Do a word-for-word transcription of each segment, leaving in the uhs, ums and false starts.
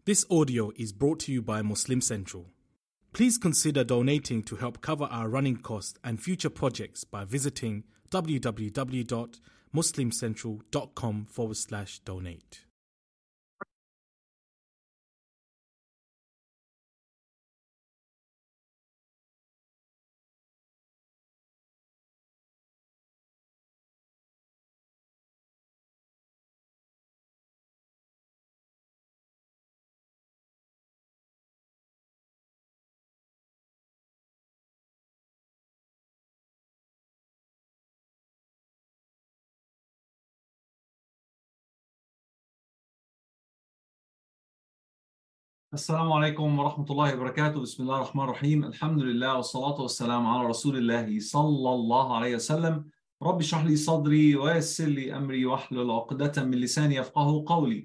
This audio is brought to you by Muslim Central. Please consider donating to help cover our running costs and future projects by visiting www.muslimcentral.com forward slash donate. السلام عليكم ورحمة الله وبركاته. بسم الله الرحمن الرحيم. الحمد لله والصلاة والسلام على رسول الله صلى الله عليه وسلم. رب اشرح لي صدري ويسر لي أمري واحلل عقدة من لساني يفقهوا قولي.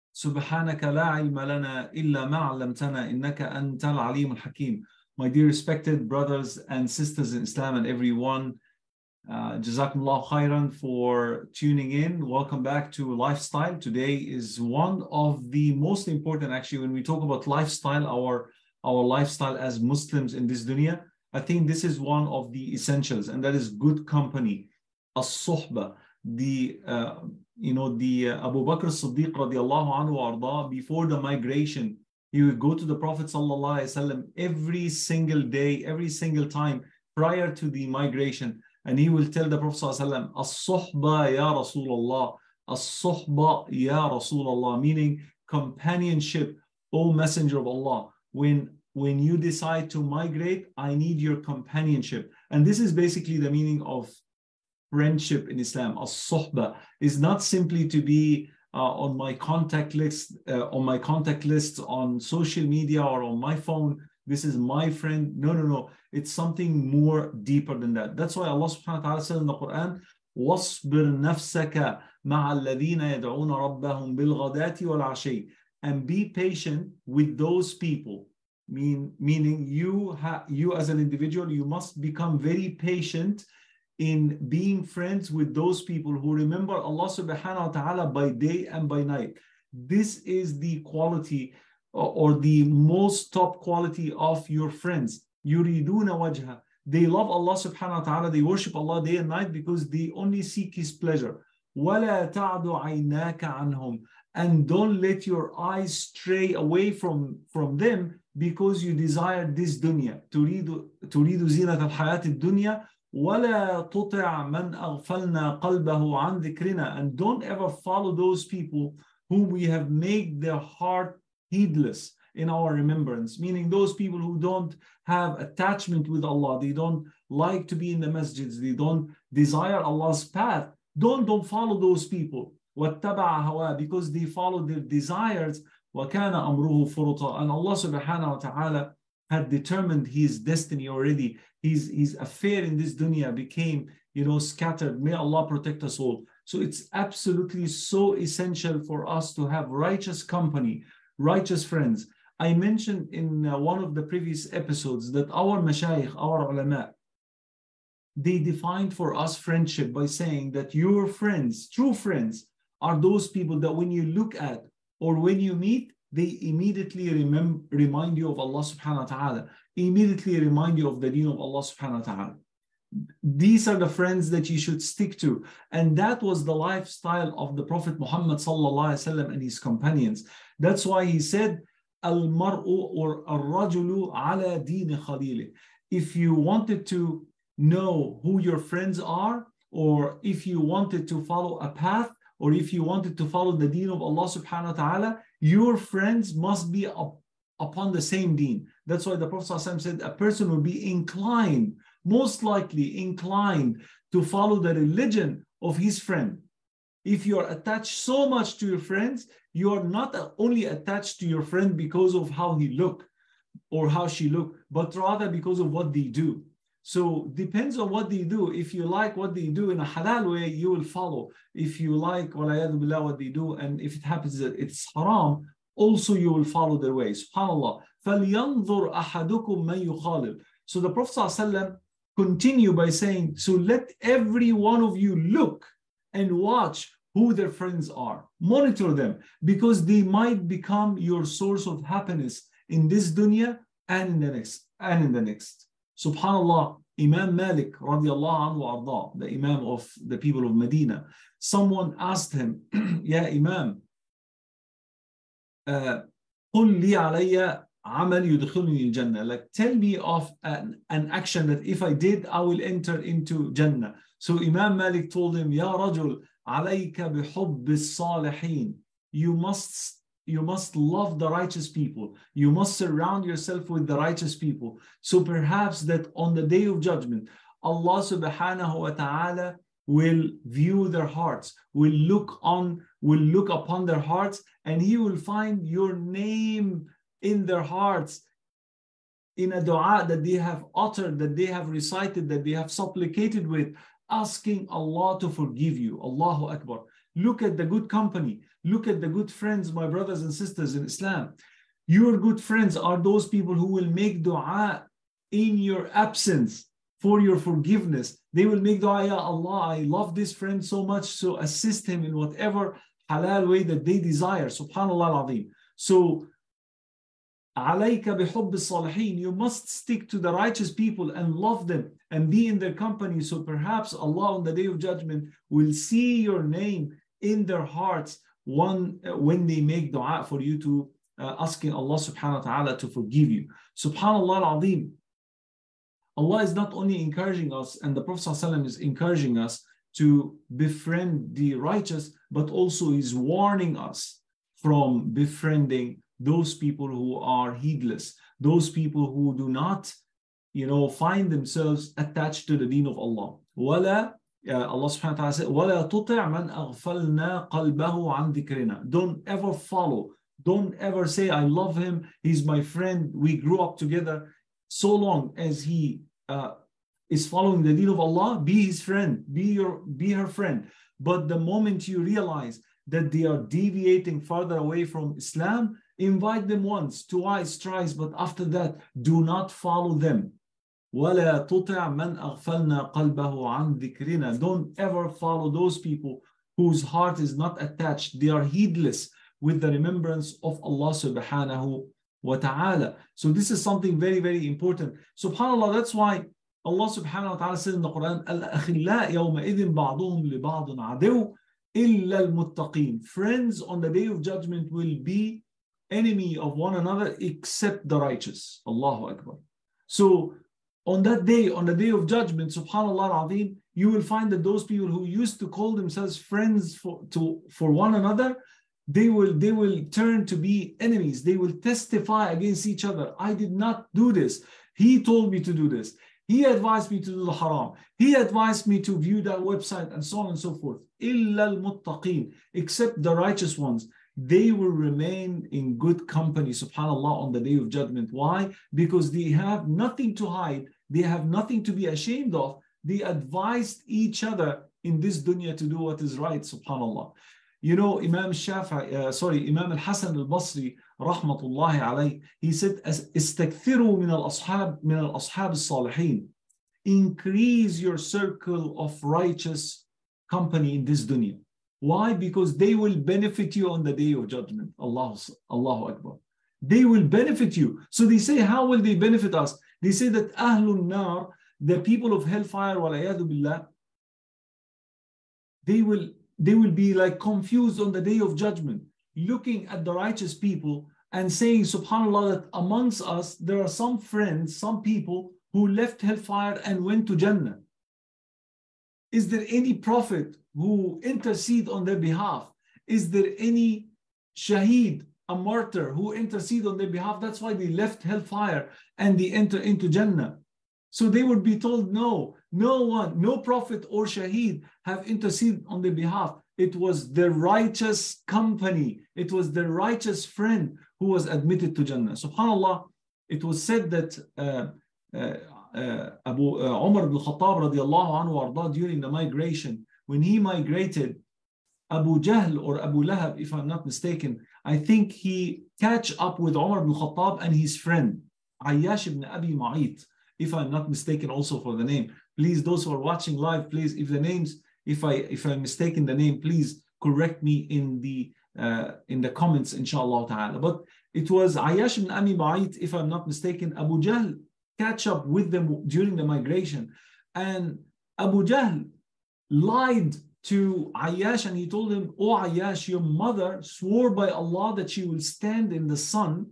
سبحانك لا علم لنا إلا ما علمتنا إنك أنت العليم الحكيم. My dear respected brothers and sisters in Islam and everyone, Uh, Jazakumullah khairan for tuning in. Welcome back to Lifestyle. Today is one of the most important, actually, when we talk about lifestyle, our, our lifestyle as Muslims in this dunya. I think this is one of the essentials, and that is good company. As-suhba, the, uh, you know, the uh, Abu Bakr as-Siddiq radiallahu anhu arda, before the migration, he would go to the Prophet sallallahu alaihi wasallam every single day, every single time prior to the migration. And he will tell the Prophet ﷺ, As-suhba ya Rasulullah, As-suhba ya Rasulullah, meaning companionship, O Messenger of Allah. When, when you decide to migrate, I need your companionship. And this is basically the meaning of friendship in Islam. As-suhba is not simply to be uh, on my contact list, uh, on my contact list on social media or on my phone. This is my friend. No, no, no. It's something more deeper than that. That's why Allah subhanahu wa ta'ala said in the Quran, وَاصْبِرْ نَفْسَكَ مَعَ الَّذِينَ يَدْعُونَ رَبَّهُمْ بِالْغَدَاةِ وَالْعَشِيِّ. And be patient with those people. Mean, meaning you, ha, you as an individual, you must become very patient in being friends with those people who remember Allah subhanahu wa ta'ala by day and by night. This is the quality or the most top quality of your friends. Yuriduna wajha. They love Allah subhanahu wa ta'ala, they worship Allah day and night because they only seek His pleasure. وَلَا تَعْدُ عَيْنَاكَ عَنْهُمْ. And don't let your eyes stray away from, from them because you desire this dunya. تُرِيدُ تُرِيدُ زِينَةَ الْحَيَاةِ الدُّنْيا وَلَا تُطِعْ مَنْ أَغْفَلْنَا قَلْبَهُ عَنْ ذِكْرِنَا. And don't ever follow those people whom we have made their heart heedless in our remembrance, meaning those people who don't have attachment with Allah, they don't like to be in the masjids, they don't desire Allah's path. Don't, don't follow those people. وَاتَّبَعَ هَوَى, because they follow their desires. وَكَانَ أَمْرُهُ فُرُطًا. And Allah subhanahu wa ta'ala had determined his destiny already. His, his affair in this dunya became, you know, scattered. May Allah protect us all. So it's absolutely so essential for us to have righteous company, righteous friends. I mentioned in uh, one of the previous episodes that our mashayikh, our ulama, they defined for us friendship by saying that your friends, true friends, are those people that when you look at or when you meet, they immediately remember, remind you of Allah subhanahu wa ta'ala, immediately remind you of the deen of Allah subhanahu wa ta'ala. These are the friends that you should stick to. And that was the lifestyle of the Prophet Muhammad sallallahu alaihi wasallam and his companions. That's why he said, Al-mar'u or al-rajulu ala deen khalili. If you wanted to know who your friends are, or if you wanted to follow a path, or if you wanted to follow the deen of Allah subhanahu wa ta'ala, your friends must be up, upon the same deen. That's why the Prophet ﷺ said a person will be inclined, most likely inclined to follow the religion of his friend. If you are attached so much to your friends, you are not only attached to your friend because of how he look or how she look, but rather because of what they do. So depends on what they do. If you like what they do in a halal way, you will follow. If you like walayadu billah what they do, and if it happens that it's haram, also you will follow their way. SubhanAllah. فَلْيَنْظُرْ أَحَدُكُمْ مَنْ يُخَالِلْ. So the Prophet ﷺ continue by saying, so let every one of you look and watch who their friends are. Monitor them, because they might become your source of happiness in this dunya and in the next. And in the next. Subhanallah, Imam Malik radiallahu anhu arda, the Imam of the people of Medina, someone asked him, Ya Imam, uh, قل لي علي عمل يدخلني الجنة. Like, tell me of an, an action that if I did, I will enter into Jannah. So Imam Malik told him, Ya Rajul, عليك بحب الصالحين. You must You must love the righteous people. You must surround yourself with the righteous people. So perhaps that on the day of judgment, Allah subhanahu wa ta'ala will view their hearts, will look on, will look upon their hearts, and He will find your name in their hearts, in a dua that they have uttered, that they have recited, that they have supplicated with, asking Allah to forgive you. Allahu Akbar. Look at the good company. Look at the good friends, my brothers and sisters in Islam. Your good friends are those people who will make dua in your absence for your forgiveness. They will make dua, Ya Allah, I love this friend so much, so assist him in whatever halal way that they desire. Subhanallah al-Azim. So, عَلَيْكَ بِحُبِّ الصَّالِحِينَ. You must stick to the righteous people and love them and be in their company. So perhaps Allah on the day of judgment will see your name in their hearts one, uh, when they make dua for you to uh, asking Allah subhanahu wa ta'ala to forgive you. Subhanallah al-Azim. Allah is not only encouraging us, and the Prophet ﷺ is encouraging us to befriend the righteous, but also is warning us from befriending those people who are heedless, those people who do not, you know, find themselves attached to the deen of Allah. وَلَا Uh, Allah subhanahu wa ta'ala said, وَلَا تُطِعْ مَنْ أَغْفَلْنَا قَلْبَهُ عَنْ ذِكْرِنَا. Don't ever follow. Don't ever say, I love him, he's my friend, we grew up together. So long as he uh, is following the deen of Allah, be his friend, be your, be her friend. But the moment you realize that they are deviating further away from Islam, invite them once, twice, thrice, but after that, do not follow them. وَلَا تُطِعْ مَنْ أَغْفَلْنَا قَلْبَهُ عَنْ ذِكْرِنَا. Don't ever follow those people whose heart is not attached. They are heedless with the remembrance of Allah subhanahu wa ta'ala. So this is something very, very important. SubhanAllah, that's why Allah subhanahu wa ta'ala said in the Quran, الْأَخِلَّاء يَوْمَئِذٍ بَعْضُهُمْ لِبَعْضٍ عَدُوٌّ إِلَّا الْمُتَّقِينَ. Friends on the day of judgment will be enemy of one another except the righteous. Allahu Akbar. So on that day, on the day of judgment, subhanallah al-azim, you will find that those people who used to call themselves friends for, to, for one another, they will, they will turn to be enemies. They will testify against each other. I did not do this. He told me to do this. He advised me to do the haram. He advised me to view that website, and so on and so forth. إِلَّا الْمُتَّقِينَ. Except the righteous ones. They will remain in good company, subhanallah, on the day of judgment. Why? Because they have nothing to hide. They have nothing to be ashamed of. They advised each other in this dunya to do what is right, subhanallah. You know, Imam Shafi'i, uh, sorry, Imam al-Hasan al-Basri, rahmatullahi alayhi, he said, "Istakthiru min al-ashab min al-ashab al-salihin." Increase your circle of righteous company in this dunya. Why? Because they will benefit you on the day of judgment. Allah, Allahu Akbar. They will benefit you. So they say, how will they benefit us? They say that Ahlun Nar, the people of hellfire, walayadu billah, they will, they will be like confused on the day of judgment, looking at the righteous people and saying, subhanallah, that amongst us, there are some friends, some people who left hellfire and went to Jannah. Is there any prophet who intercede on their behalf? Is there any shaheed, a martyr, who intercede on their behalf? That's why they left hellfire and they enter into Jannah. So they would be told, no, no one, no prophet or shaheed have interceded on their behalf. It was the righteous company. It was the righteous friend who was admitted to Jannah. SubhanAllah, it was said that uh, uh, Uh, Abu uh, Umar ibn Khattab radiallahu anhu arda, during the migration, when he migrated, Abu Jahl or Abu Lahab, if I'm not mistaken, I think he catch up with Umar ibn Khattab and his friend Ayyash ibn Abi Ma'it, if I'm not mistaken also for the name. Please, those who are watching live, please, if the names, if I if I'm mistaken the name, please correct me in the uh, in the comments, inshallah ta'ala. But it was Ayyash ibn Abi Mu'ayt, if I'm not mistaken, Abu Jahl catch up with them during the migration. And Abu Jahl lied to Ayyash and he told him, "Oh Ayyash, your mother swore by Allah that she will stand in the sun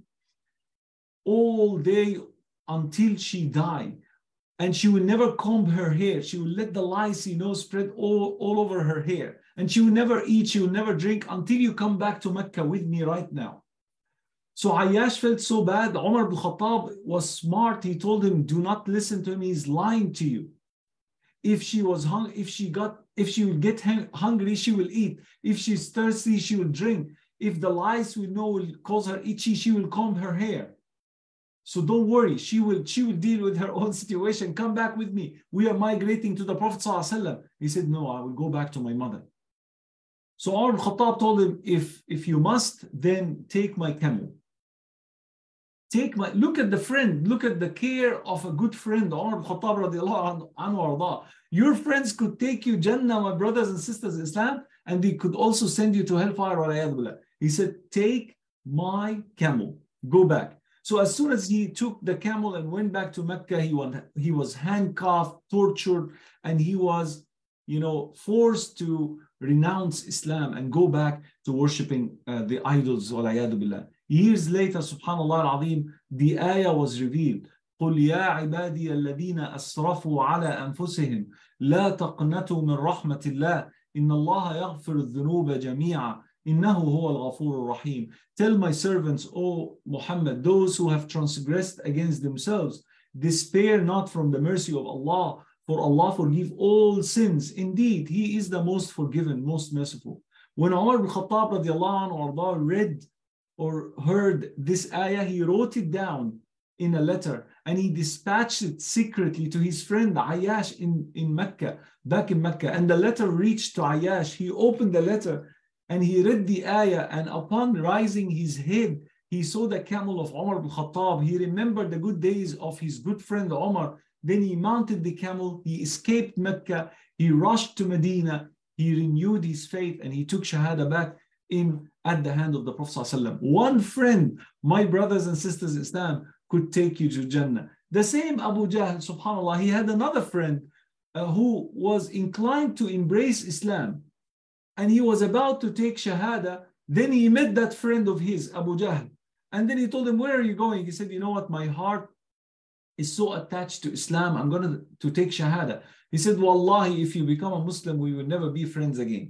all day until she died. And she will never comb her hair. She will let the lice, you know, spread all, all over her hair. And she will never eat, she will never drink until you come back to Mecca with me right now." So Ayyash felt so bad. Umar ibn Khattab was smart. He told him, "Do not listen to him. He's lying to you. If she was hung, if she got, if she will get hungry, she will eat. If she's thirsty, she will drink. If the lice we know will cause her itchy, she will comb her hair. So don't worry, she will, she will deal with her own situation. Come back with me. We are migrating to the Prophet ﷺ." He said, "No, I will go back to my mother." So Umar ibn Khattab told him, if, if you must, then take my camel. Take my, look at the friend, look at the care of a good friend, Umar ibn Khattab radiallahu anhu. Your friends could take you Jannah, my brothers and sisters in Islam, and they could also send you to hellfire. He said, "Take my camel, go back." So as soon as he took the camel and went back to Mecca, he was, he was handcuffed, tortured, and he was, you know, forced to renounce Islam and go back to worshipping uh, the idols. Years later, subhanallah al-azim, the ayah was revealed. قُلْ يَا عِبَادِيَ الَّذِينَ أَسْرَفُوا عَلَىٰ أَنفُسِهِمْ لَا تَقْنَطُوا مِنْ رَحْمَةِ اللَّهِ إِنَّ اللَّهَ يَغْفِرُ الذُّنُوبَ جَمِيعًا إِنَّهُ هُوَ الْغَفُورُ الرَّحِيمُ. Tell my servants, O Muhammad, those who have transgressed against themselves, despair not from the mercy of Allah, for Allah forgive all sins. Indeed, He is the most forgiving, most merciful. When Umar ibn Khattab radiallahu anhu read or heard this ayah, he wrote it down in a letter and he dispatched it secretly to his friend Ayyash in, in Mecca, back in Mecca. And the letter reached to Ayyash. He opened the letter and he read the ayah, and upon rising his head, he saw the camel of Umar ibn Khattab. He remembered the good days of his good friend Umar. Then he mounted the camel, he escaped Mecca, he rushed to Medina, he renewed his faith, and he took Shahada back in at the hand of the Prophet ﷺ. One friend, my brothers and sisters in Islam, could take you to Jannah. The same Abu Jahl, subhanAllah, he had another friend uh, who was inclined to embrace Islam, and he was about to take Shahada. Then he met that friend of his, Abu Jahl, and then he told him, "Where are you going?" He said, "You know what, my heart is so attached to Islam, I'm going to, to take Shahada." He said, "Wallahi, if you become a Muslim, we will never be friends again.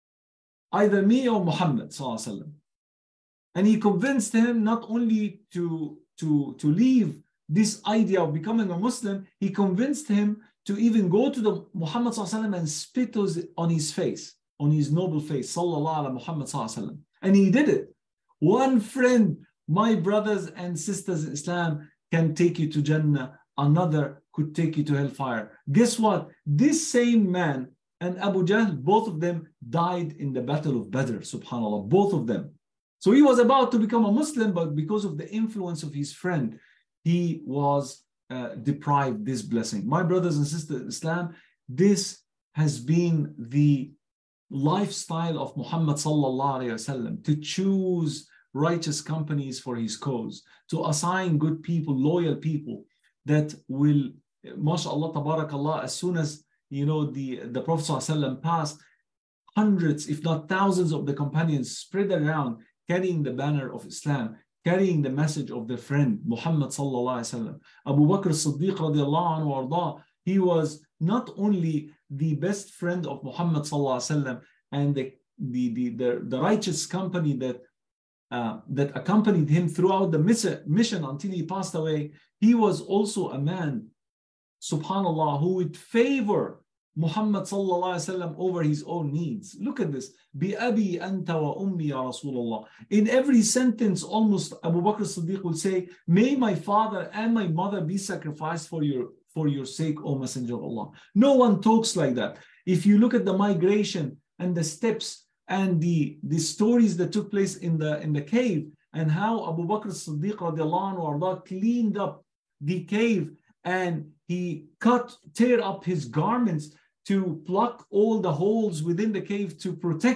Either me or Muhammad sallallahu alaihi wasallam." And he convinced him not only to, to, to leave this idea of becoming a Muslim, he convinced him to even go to the Muhammad sallallahu alaihi wasallam and spit on his face, on his noble face, sallallahu ala Muhammad sallallahu alaihi wasallam. And he did it. One friend, my brothers and sisters in Islam, can take you to Jannah, another could take you to hellfire. Guess what? This same man and Abu Jahl, both of them died in the battle of Badr, subhanAllah, both of them. So he was about to become a Muslim, but because of the influence of his friend, he was uh, deprived this blessing. My brothers and sisters in Islam, this has been the lifestyle of Muhammad sallallahu alaihi wasallam, to choose righteous companies for his cause, to assign good people, loyal people that will, mashallah, tabarakallah, as soon as, you know, the, the Prophet ﷺ passed, hundreds, if not thousands of the companions spread around, carrying the banner of Islam, carrying the message of their friend, Muhammad sallallahu alaihi wasallam. Abu Bakr as-Siddiq radiallahu anhu arda, he was not only the best friend of Muhammad sallallahu alaihi wasallam and the, the, the, the, the righteous company that Uh, that accompanied him throughout the mission until he passed away, he was also a man, subhanallah, who would favor Muhammad sallallahu alaihi wasallam over his own needs. Look at this. Bi abi anta wa ummi ya Rasulullah. In every sentence, almost Abu Bakr as-Siddiq would say, "May my father and my mother be sacrificed for your, for your sake, O Messenger of Allah." No one talks like that. If you look at the migration and the steps and the, the stories that took place in the, in the cave, and how Abu Bakr as-Siddiq radiallahu anhu cleaned up the cave, and he cut, tear up his garments to plug all the holes within the cave to protect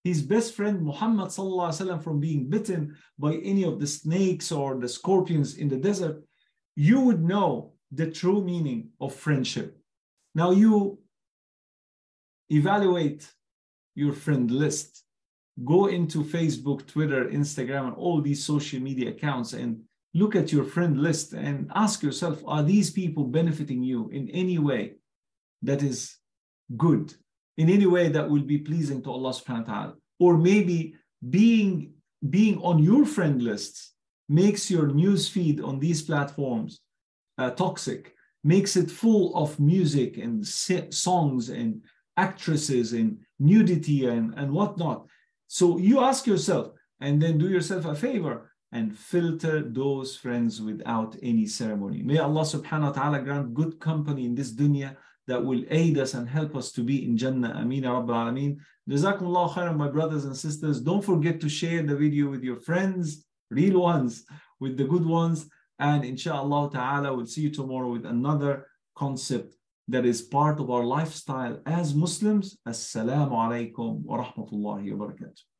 his best friend Muhammad sallallahu alaihi wasallam from being bitten by any of the snakes or the scorpions in the desert, you would know the true meaning of friendship. Now you evaluate your friend list. Go into Facebook, Twitter, Instagram, and all these social media accounts and look at your friend list and ask yourself, are these people benefiting you in any way that is good, in any way that will be pleasing to Allah subhanahu wa ta'ala? Or maybe being, being on your friend lists makes your news feed on these platforms uh, toxic, makes it full of music and songs and actresses and nudity and, and whatnot. So you ask yourself, and then do yourself a favor and filter those friends without any ceremony. May Allah subhanahu wa ta'ala grant good company in this dunya that will aid us and help us to be in Jannah. Ameen ya Rabbil Alameen. Jazakumullah khairan, my brothers and sisters. Don't forget to share the video with your friends, real ones, with the good ones. And inshallah ta'ala, we'll see you tomorrow with another concept that is part of our lifestyle as Muslims. Assalamu alaikum wa rahmatullahi wa barakatuh.